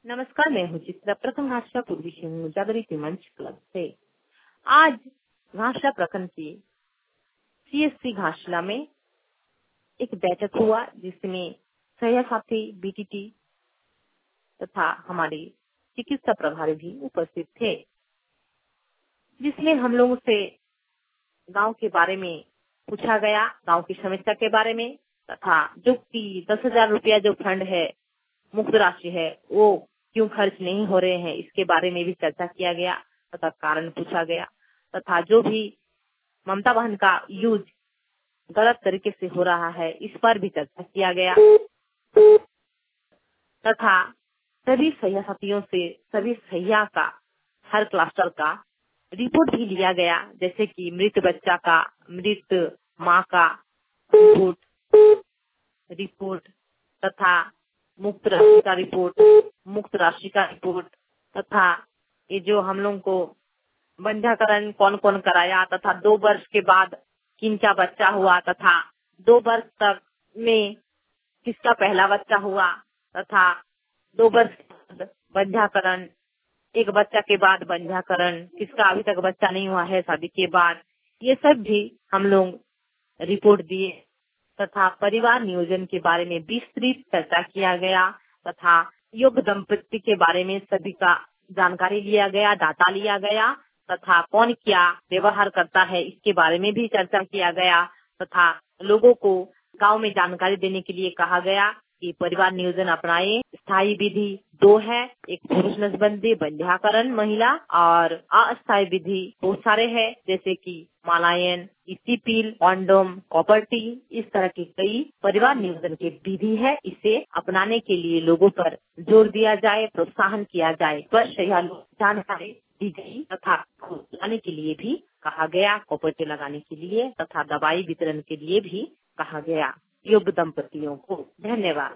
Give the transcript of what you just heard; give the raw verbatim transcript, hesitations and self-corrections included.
नमस्कार, मैं हूँ चित्रा, प्रथम भाषा पूर्वी सिंह जागृति मंच क्लब से। आज घाटशिला प्रखंड की सीएससी घाटशिला में एक बैठक हुआ, जिसमें सहयासाथी बीटीटी तथा हमारे चिकित्सा प्रभारी भी उपस्थित थे, जिसमें हम लोगों से गांव के बारे में पूछा गया, गांव की समस्या के बारे में, तथा जो कि दस हजार रुपया जो फंड है, मुफ्त राशि है, वो क्यों खर्च नहीं हो रहे हैं, इसके बारे में भी चर्चा किया गया तथा कारण पूछा गया, तथा जो भी ममता बहन का यूज गलत तरीके से हो रहा है, इस पर भी चर्चा किया गया, तथा सभी सहिया से सभी सहिया का हर क्लस्टर का रिपोर्ट भी लिया गया, जैसे कि मृत बच्चा का, मृत माँ का रिपोर्ट रिपोर्ट तथा मुक्त राशि का रिपोर्ट मुक्त राशि का रिपोर्ट तथा ये जो हम लोग को बंध्याकरण कौन कौन कराया, तथा दो वर्ष के बाद किनका बच्चा हुआ, तथा दो वर्ष तक में किसका पहला बच्चा हुआ, तथा दो वर्ष बाद बंध्याकरण, एक बच्चा के बाद बंध्याकरण, किसका अभी तक बच्चा नहीं हुआ है शादी के बाद, ये सब भी हम लोग रिपोर्ट दिए, तथा परिवार नियोजन के बारे में विस्तृत चर्चा किया गया, तथा योग्य दंपति के बारे में सभी का जानकारी लिया गया, डाटा लिया गया, तथा कौन क्या व्यवहार करता है, इसके बारे में भी चर्चा किया गया, तथा लोगों को गांव में जानकारी देने के लिए कहा गया कि परिवार नियोजन अपनाए। स्थायी विधि दो है, एक पुरुष नसबंदी, बंध्याकरण महिला, और अस्थायी विधि बहुत सारे हैं, जैसे कि मालायन, इसीपील, कॉन्डोम, कॉपर्टी, इस तरह की कई परिवार नियोजन की विधि है। इसे अपनाने के लिए लोगों पर जोर दिया जाए, प्रोत्साहन किया जाए, पर जानकारी दी गई, तथा लगाने के लिए भी कहा गया, कॉपर्टी लगाने के लिए तथा दवाई वितरण के लिए भी कहा गया योग्य दंपतियों को। धन्यवाद।